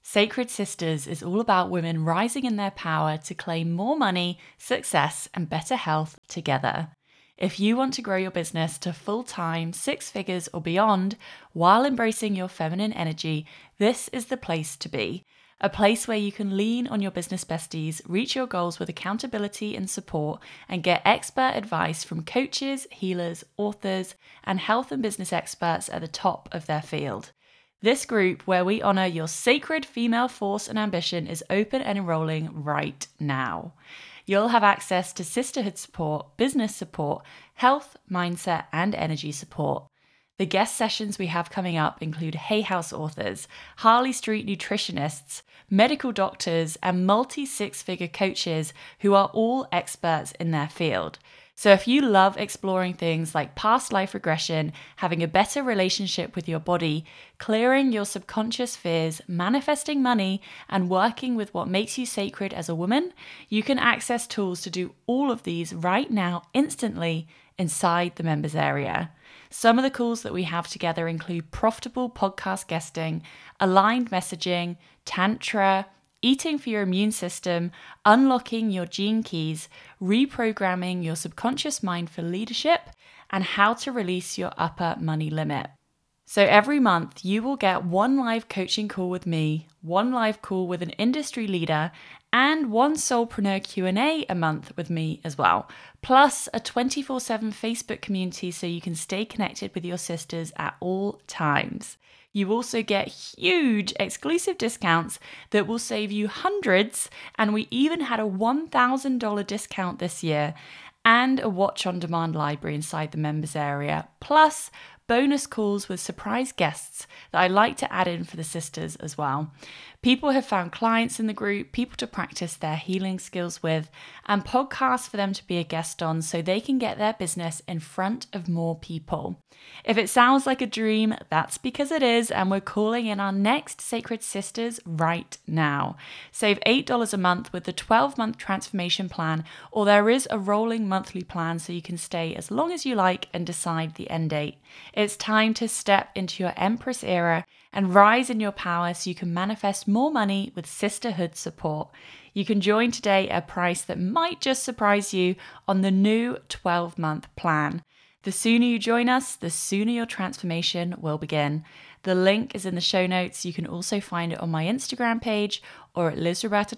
Sacred Sisters is all about women rising in their power to claim more money, success, and better health together. If you want to grow your business to full-time, 6 figures or beyond, while embracing your feminine energy, this is the place to be. A place where you can lean on your business besties, reach your goals with accountability and support, and get expert advice from coaches, healers, authors, and health and business experts at the top of their field. This group, where we honour your sacred female force and ambition, is open and enrolling right now. You'll have access to sisterhood support, business support, health, mindset, and energy support. The guest sessions we have coming up include Hay House authors, Harley Street nutritionists, medical doctors, and multi-6-figure coaches who are all experts in their field. So if you love exploring things like past life regression, having a better relationship with your body, clearing your subconscious fears, manifesting money, and working with what makes you sacred as a woman, you can access tools to do all of these right now instantly inside the members area. Some of the calls that we have together include profitable podcast guesting, aligned messaging, tantra, eating for your immune system, unlocking your gene keys, reprogramming your subconscious mind for leadership, and how to release your upper money limit. So every month you will get one live coaching call with me, one live call with an industry leader, and one Soulpreneur Q&A a month with me as well. Plus a 24/7 Facebook community so you can stay connected with your sisters at all times. You also get huge exclusive discounts that will save you hundreds, and we even had a $1,000 discount this year, and a watch on demand library inside the members area, plus bonus calls with surprise guests that I like to add in for the sisters as well. People have found clients in the group, people to practice their healing skills with, and podcasts for them to be a guest on so they can get their business in front of more people. If it sounds like a dream, that's because it is, and we're calling in our next Sacred Sisters right now. Save $8 a month with the 12-month transformation plan, or there is a rolling monthly plan so you can stay as long as you like and decide the end date. It's time to step into your Empress era and rise in your power so you can manifest more money with sisterhood support. You can join today at a price that might just surprise you on the new 12-month plan. The sooner you join us, the sooner your transformation will begin. The link is in the show notes. You can also find it on my Instagram page or at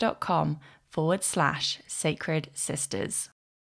lizroberta.com/sacred sisters.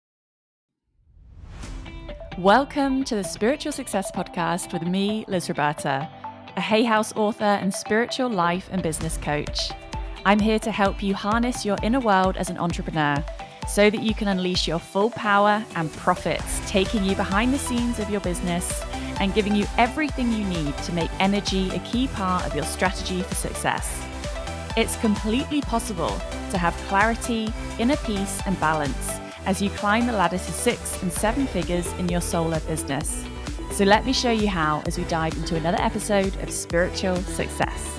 Welcome to the Spiritual Success Podcast with me, Liz Roberta, a Hay House author and spiritual life and business coach. I'm here to help you harness your inner world as an entrepreneur so that you can unleash your full power and profits, taking you behind the scenes of your business and giving you everything you need to make energy a key part of your strategy for success. It's completely possible to have clarity, inner peace, and balance as you climb the ladder to 6 and 7 figures in your solar business. So let me show you how as we dive into another episode of Spiritual Success.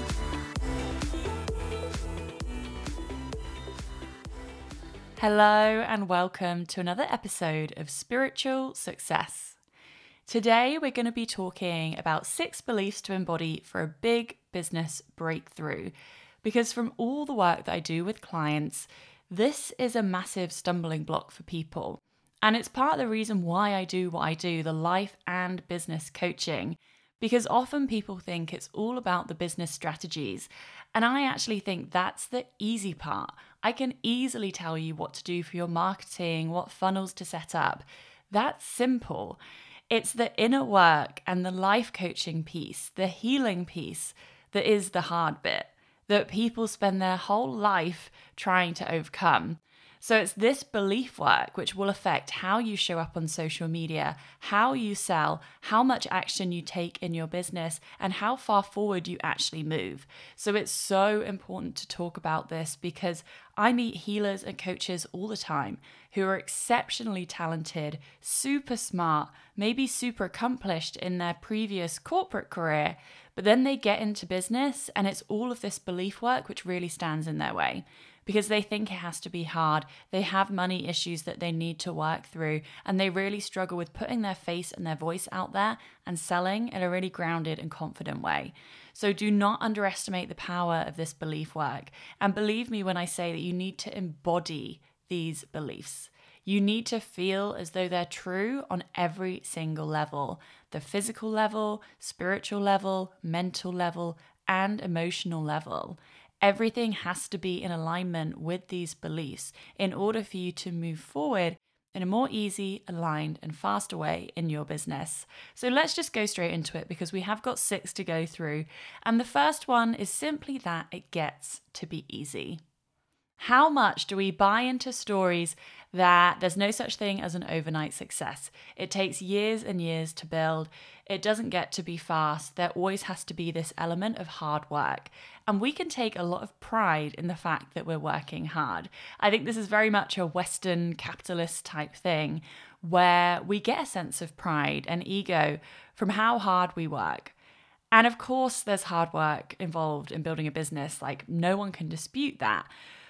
Hello and welcome to another episode of Spiritual Success. Today we're going to be talking about 6 beliefs to embody for a big business breakthrough, because from all the work that I do with clients, this is a massive stumbling block for people. And it's part of the reason why I do what I do, the life and business coaching, because often people think it's all about the business strategies. And I actually think that's the easy part. I can easily tell you what to do for your marketing, what funnels to set up. That's simple. It's the inner work and the life coaching piece, the healing piece, that is the hard bit, that people spend their whole life trying to overcome. So it's this belief work which will affect how you show up on social media, how you sell, how much action you take in your business, and how far forward you actually move. So it's so important to talk about this because I meet healers and coaches all the time who are exceptionally talented, super smart, maybe super accomplished in their previous corporate career, but then they get into business and it's all of this belief work which really stands in their way. Because they think it has to be hard, they have money issues that they need to work through, and they really struggle with putting their face and their voice out there and selling in a really grounded and confident way. So do not underestimate the power of this belief work. And believe me when I say that you need to embody these beliefs. You need to feel as though they're true on every single level: the physical level, spiritual level, mental level, and emotional level. Everything has to be in alignment with these beliefs in order for you to move forward in a more easy, aligned, and faster way in your business. So let's just go straight into it because we have got 6 to go through. And the first one is simply that it gets to be easy. How much do we buy into stories that there's no such thing as an overnight success? It takes years and years to build. It doesn't get to be fast. There always has to be this element of hard work. And we can take a lot of pride in the fact that we're working hard. I think this is very much a Western capitalist type thing where we get a sense of pride and ego from how hard we work. And of course, there's hard work involved in building a business. Like, no one can dispute that.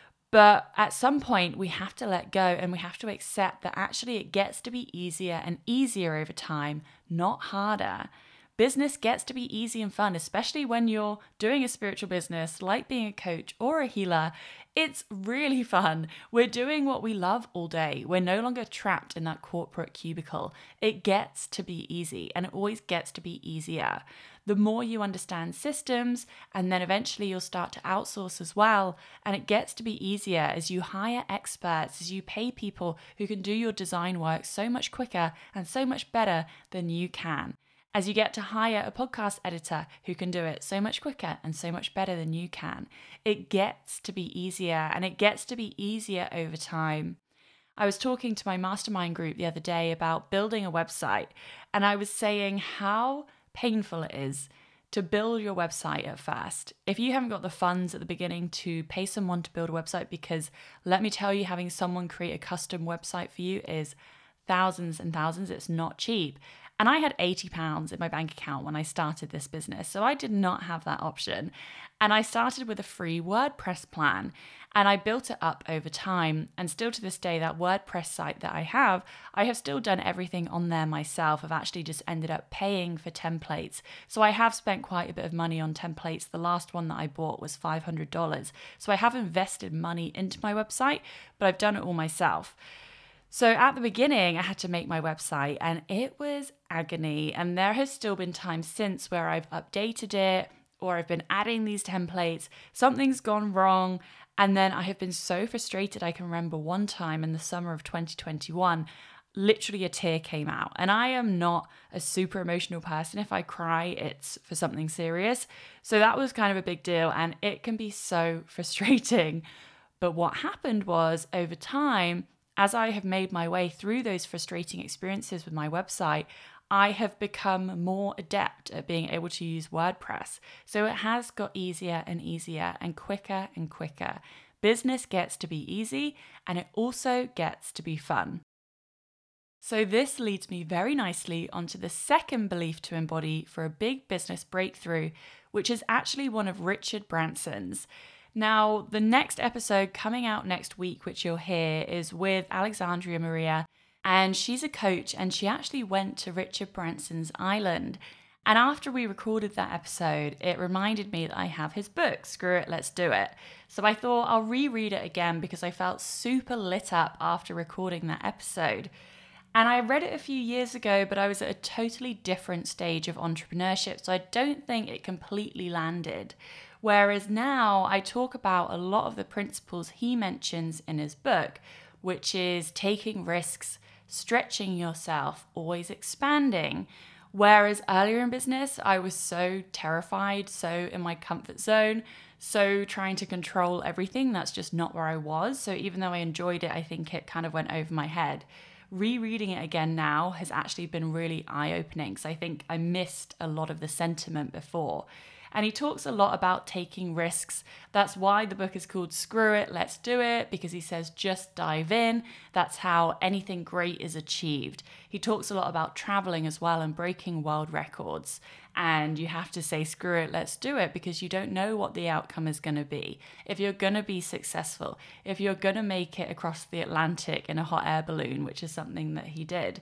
But at some point, we have to let go and we have to accept that actually it gets to be easier and easier over time, not harder. Business gets to be easy and fun, especially when you're doing a spiritual business like being a coach or a healer. It's really fun. We're doing what we love all day. We're no longer trapped in that corporate cubicle. It gets to be easy, and it always gets to be easier. The more you understand systems, and then eventually you'll start to outsource as well. And it gets to be easier as you hire experts, as you pay people who can do your design work so much quicker and so much better than you can. As you get to hire a podcast editor who can do it so much quicker and so much better than you can. It gets to be easier, and it gets to be easier over time. I was talking to my mastermind group the other day about building a website, and I was saying how painful it is to build your website at first. If you haven't got the funds at the beginning to pay someone to build a website, because let me tell you, having someone create a custom website for you is thousands and thousands. It's not cheap. And I had £80 in my bank account when I started this business, so I did not have that option. And I started with a free WordPress plan, and I built it up over time. And still to this day, that WordPress site that I have still done everything on there myself. I've actually just ended up paying for templates. So I have spent quite a bit of money on templates. The last one that I bought was $500. So I have invested money into my website, but I've done it all myself. So at the beginning, I had to make my website, and it was agony. And there has still been times since where I've updated it or I've been adding these templates. Something's gone wrong. And then I have been so frustrated. I can remember one time in the summer of 2021, literally a tear came out. And I am not a super emotional person. If I cry, it's for something serious. So that was kind of a big deal. And it can be so frustrating. But what happened was, over time, as I have made my way through those frustrating experiences with my website, I have become more adept at being able to use WordPress. So it has got easier and easier and quicker and quicker. Business gets to be easy, and it also gets to be fun. So this leads me very nicely onto the second belief to embody for a big business breakthrough, which is actually one of Richard Branson's. Now, the next episode coming out next week, which you'll hear, is with Alexandria Maria, and she's a coach, and she actually went to Richard Branson's island. And after we recorded that episode, it reminded me that I have his book, Screw It, Let's Do It. So I thought I'll reread it again because I felt super lit up after recording that episode. And I read it a few years ago, but I was at a totally different stage of entrepreneurship, so I don't think it completely landed. Whereas now I talk about a lot of the principles he mentions in his book, which is taking risks, stretching yourself, always expanding. Whereas earlier in business, I was so terrified, so in my comfort zone, so trying to control everything. That's just not where I was. So even though I enjoyed it, I think it kind of went over my head. Rereading it again now has actually been really eye-opening because I think I missed a lot of the sentiment before. And he talks a lot about taking risks. That's why the book is called Screw It, Let's Do It, because he says just dive in. That's how anything great is achieved. He talks a lot about traveling as well and breaking world records. And you have to say, screw it, let's do it, because you don't know what the outcome is going to be. If you're going to be successful, if you're going to make it across the Atlantic in a hot air balloon, which is something that he did.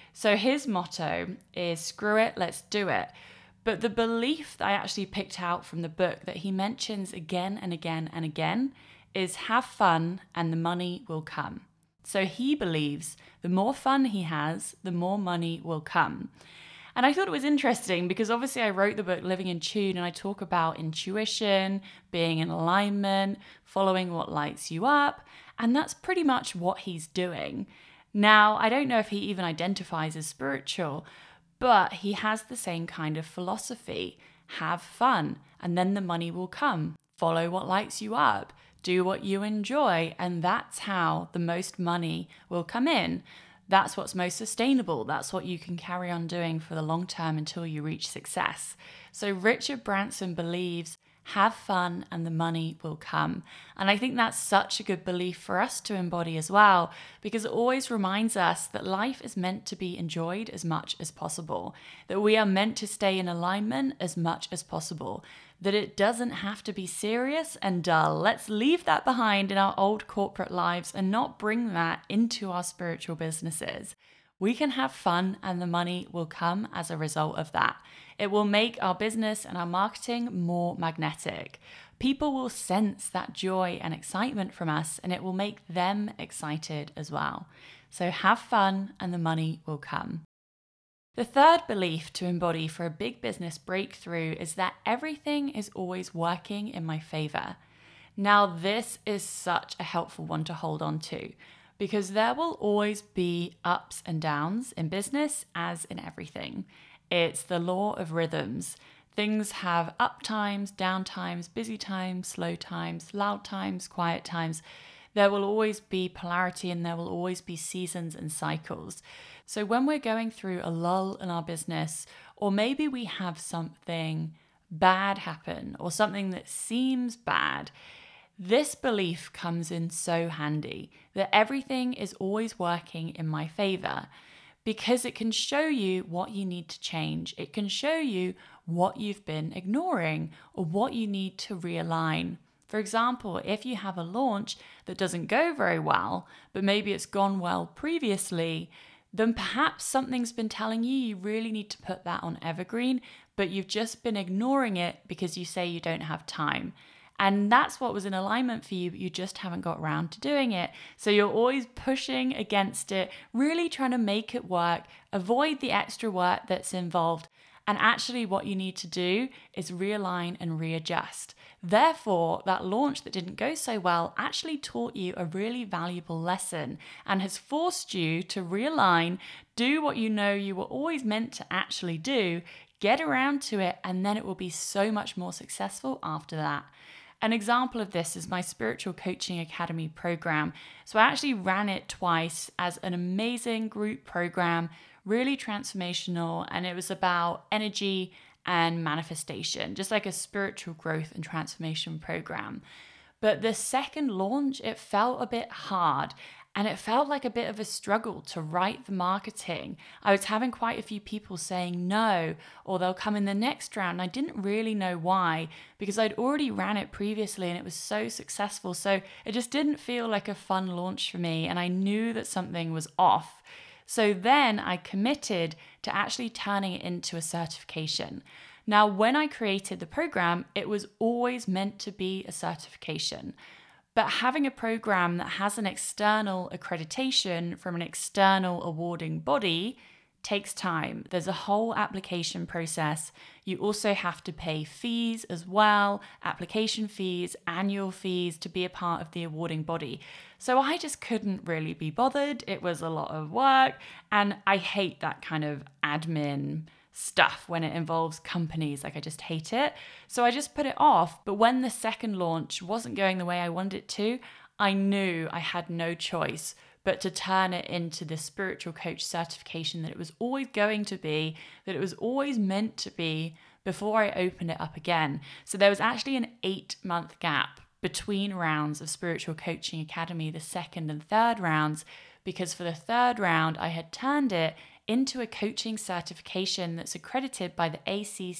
So his motto is screw it, let's do it. But the belief that I actually picked out from the book that he mentions again and again and again is have fun and the money will come. So he believes the more fun he has, the more money will come. And I thought it was interesting because obviously I wrote the book Living in Tune and I talk about intuition, being in alignment, following what lights you up. And that's pretty much what he's doing. Now, I don't know if he even identifies as spiritual, but he has the same kind of philosophy. Have fun, and then the money will come. Follow what lights you up. Do what you enjoy, and that's how the most money will come in. That's what's most sustainable. That's what you can carry on doing for the long term until you reach success. So Richard Branson believes have fun and the money will come. And I think that's such a good belief for us to embody as well, because it always reminds us that life is meant to be enjoyed as much as possible, that we are meant to stay in alignment as much as possible, that it doesn't have to be serious and dull. Let's leave that behind in our old corporate lives and not bring that into our spiritual businesses. We can have fun and the money will come as a result of that. It will make our business and our marketing more magnetic. People will sense that joy and excitement from us, and it will make them excited as well. So have fun and the money will come. The third belief to embody for a big business breakthrough is that everything is always working in my favor. Now, this is such a helpful one to hold on to because there will always be ups and downs in business as in everything. It's the law of rhythms. Things have up times, down times, busy times, slow times, loud times, quiet times. There will always be polarity and there will always be seasons and cycles. So when we're going through a lull in our business, or maybe we have something bad happen or something that seems bad, this belief comes in so handy that everything is always working in my favor. Because it can show you what you need to change. It can show you what you've been ignoring or what you need to realign. For example, if you have a launch that doesn't go very well, but maybe it's gone well previously, then perhaps something's been telling you really need to put that on evergreen, but you've just been ignoring it because you say you don't have time. And that's what was in alignment for you, but you just haven't got around to doing it. So you're always pushing against it, really trying to make it work, avoid the extra work that's involved. And actually what you need to do is realign and readjust. Therefore, that launch that didn't go so well actually taught you a really valuable lesson and has forced you to realign, do what you know you were always meant to actually do, get around to it, and then it will be so much more successful after that. An example of this is my Spiritual Coaching Academy program. So I actually ran it twice as an amazing group program, really transformational, and it was about energy and manifestation, just like a spiritual growth and transformation program. But the second launch, it felt a bit hard. And it felt like a bit of a struggle to write the marketing. I was having quite a few people saying no, or they'll come in the next round. And I didn't really know why, because I'd already ran it previously and it was so successful. So it just didn't feel like a fun launch for me. And I knew that something was off. So then I committed to actually turning it into a certification. Now, when I created the program, it was always meant to be a certification. But having a program that has an external accreditation from an external awarding body takes time. There's a whole application process. You also have to pay fees as well, application fees, annual fees to be a part of the awarding body. So I just couldn't really be bothered. It was a lot of work, and I hate that kind of admin stuff when it involves companies. Like, I just hate it. So I just put it off. But when the second launch wasn't going the way I wanted it to, I knew I had no choice but to turn it into the spiritual coach certification that it was always going to be, that it was always meant to be before I opened it up again. So there was actually an 8-month gap between rounds of Spiritual Coaching Academy, the second and third rounds, because for the third round, I had turned it into a coaching certification that's accredited by the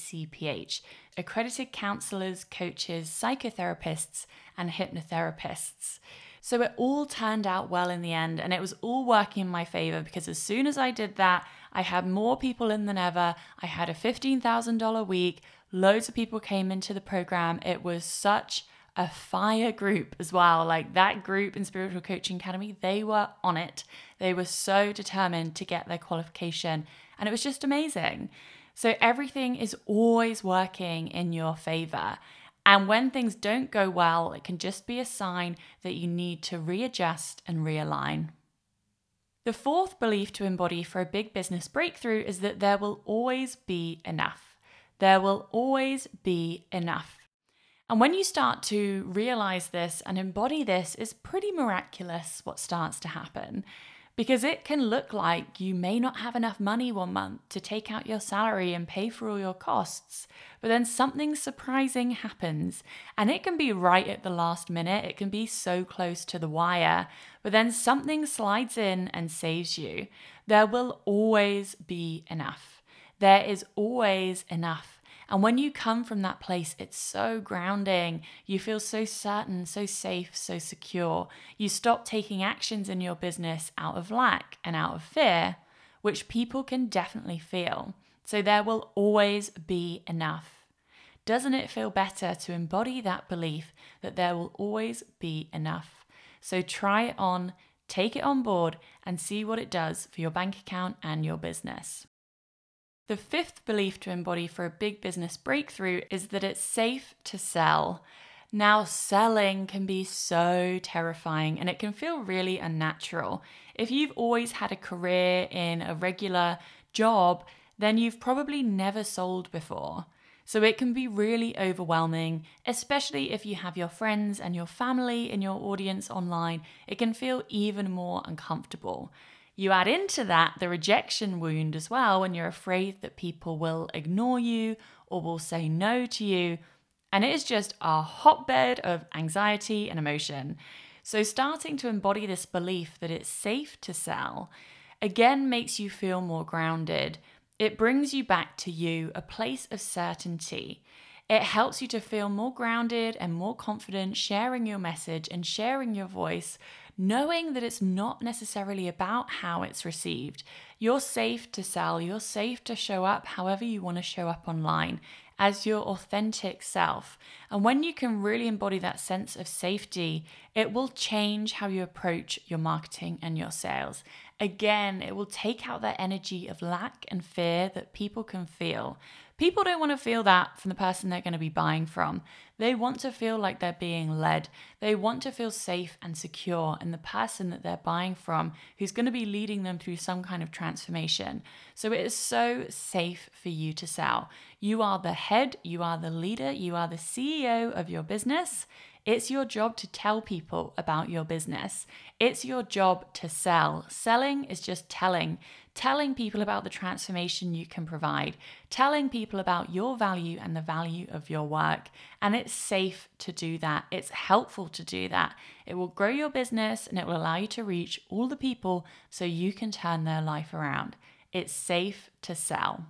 ACCPH, accredited counselors, coaches, psychotherapists, and hypnotherapists. So it all turned out well in the end, and it was all working in my favor because as soon as I did that, I had more people in than ever. I had a $15,000 week. Loads of people came into the program. It was such a fire group as well. Like that group in Spiritual Coaching Academy, they were on it. They were so determined to get their qualification, and it was just amazing. So everything is always working in your favor. And when things don't go well, it can just be a sign that you need to readjust and realign. The fourth belief to embody for a big business breakthrough is that there will always be enough. There will always be enough. And when you start to realize this and embody this, it's pretty miraculous what starts to happen. Because it can look like you may not have enough money one month to take out your salary and pay for all your costs, but then something surprising happens. And it can be right at the last minute, it can be so close to the wire, but then something slides in and saves you. There will always be enough. There is always enough. And when you come from that place, it's so grounding. You feel so certain, so safe, so secure. You stop taking actions in your business out of lack and out of fear, which people can definitely feel. So there will always be enough. Doesn't it feel better to embody that belief that there will always be enough? So try it on, take it on board, and see what it does for your bank account and your business. The fifth belief to embody for a big business breakthrough is that it's safe to sell. Now, selling can be so terrifying and it can feel really unnatural. If you've always had a career in a regular job, then you've probably never sold before. So it can be really overwhelming, especially if you have your friends and your family in your audience online. It can feel even more uncomfortable. You add into that the rejection wound as well when you're afraid that people will ignore you or will say no to you. And it is just a hotbed of anxiety and emotion. So starting to embody this belief that it's safe to sell, again, makes you feel more grounded. It brings you back to you, a place of certainty. It helps you to feel more grounded and more confident sharing your message and sharing your voice, knowing that it's not necessarily about how it's received. You're safe to sell, you're safe to show up however you want to show up online as your authentic self. And when you can really embody that sense of safety, it will change how you approach your marketing and your sales. Again, it will take out that energy of lack and fear that people can feel. People don't want to feel that from the person they're going to be buying from. They want to feel like they're being led. They want to feel safe and secure in the person that they're buying from, who's going to be leading them through some kind of transformation. So it is so safe for you to sell. You are the head, you are the leader, you are the CEO of your business. It's your job to tell people about your business. It's your job to sell. Selling is just telling people about the transformation you can provide, telling people about your value and the value of your work. And it's safe to do that. It's helpful to do that. It will grow your business and it will allow you to reach all the people so you can turn their life around. It's safe to sell.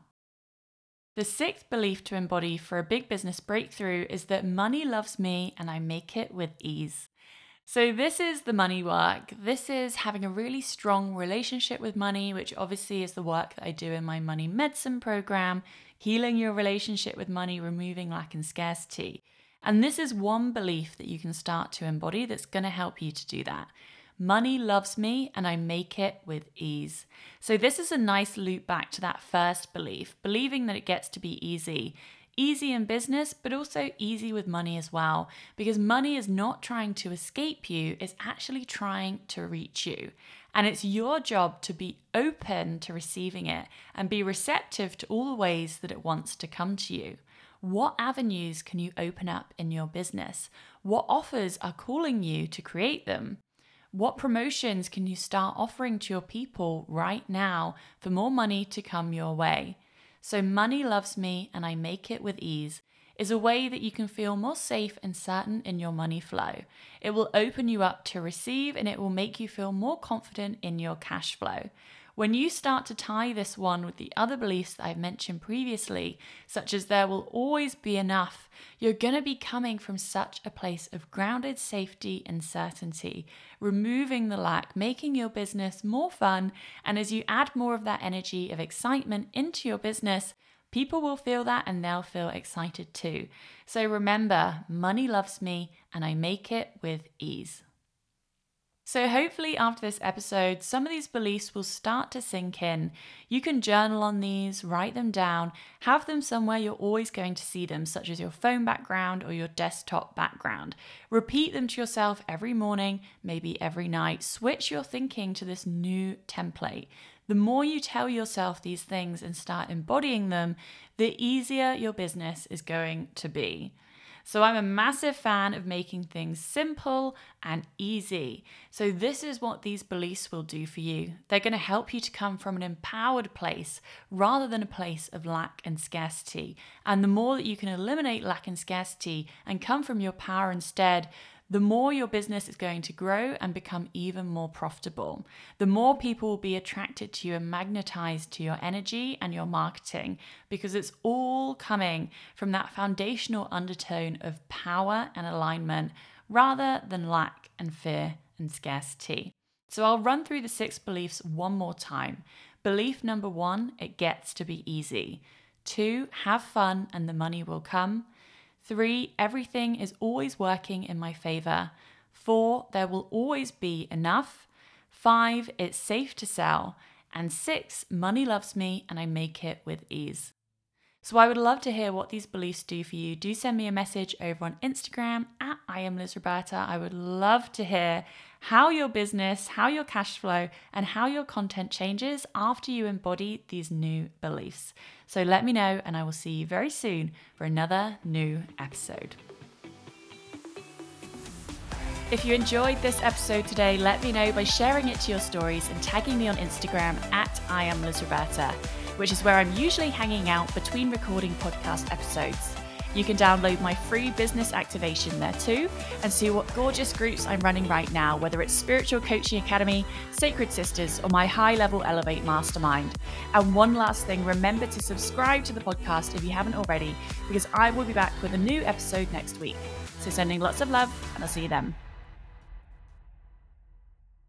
The sixth belief to embody for a big business breakthrough is that money loves me and I make it with ease. So this is the money work. This is having a really strong relationship with money, which obviously is the work that I do in my money medicine program, healing your relationship with money, removing lack and scarcity. And this is one belief that you can start to embody that's going to help you to do that. Money loves me and I make it with ease. So this is a nice loop back to that first belief, believing that it gets to be easy. Easy in business, but also easy with money as well, because money is not trying to escape you, it's actually trying to reach you. And it's your job to be open to receiving it and be receptive to all the ways that it wants to come to you. What avenues can you open up in your business? What offers are calling you to create them? What promotions can you start offering to your people right now for more money to come your way? So money loves me and I make it with ease is a way that you can feel more safe and certain in your money flow. It will open you up to receive and it will make you feel more confident in your cash flow. When you start to tie this one with the other beliefs that I've mentioned previously, such as there will always be enough, you're going to be coming from such a place of grounded safety and certainty, removing the lack, making your business more fun. And as you add more of that energy of excitement into your business, people will feel that and they'll feel excited too. So remember, money loves me and I make it with ease. So hopefully after this episode, some of these beliefs will start to sink in. You can journal on these, write them down, have them somewhere you're always going to see them, such as your phone background or your desktop background. Repeat them to yourself every morning, maybe every night. Switch your thinking to this new template. The more you tell yourself these things and start embodying them, the easier your business is going to be. So I'm a massive fan of making things simple and easy. So this is what these beliefs will do for you. They're going to help you to come from an empowered place rather than a place of lack and scarcity. And the more that you can eliminate lack and scarcity and come from your power instead, the more your business is going to grow and become even more profitable. The more people will be attracted to you and magnetized to your energy and your marketing, because it's all coming from that foundational undertone of power and alignment rather than lack and fear and scarcity. So I'll run through the 6 beliefs one more time. Belief number 1, it gets to be easy. 2, have fun and the money will come. 3, everything is always working in my favor. 4, there will always be enough. 5, it's safe to sell. And 6, money loves me and I make it with ease. So I would love to hear what these beliefs do for you. Do send me a message over on Instagram at @IamLizRoberta. I would love to hear how your business, how your cash flow, and how your content changes after you embody these new beliefs. So let me know and I will see you very soon for another new episode. If you enjoyed this episode today, let me know by sharing it to your stories and tagging me on Instagram at @IamLizRoberta, which is where I'm usually hanging out between recording podcast episodes. You can download my free business activation there too and see what gorgeous groups I'm running right now, whether it's Spiritual Coaching Academy, Sacred Sisters, or my High Level Elevate Mastermind. And one last thing, remember to subscribe to the podcast if you haven't already, because I will be back with a new episode next week. So sending lots of love and I'll see you then.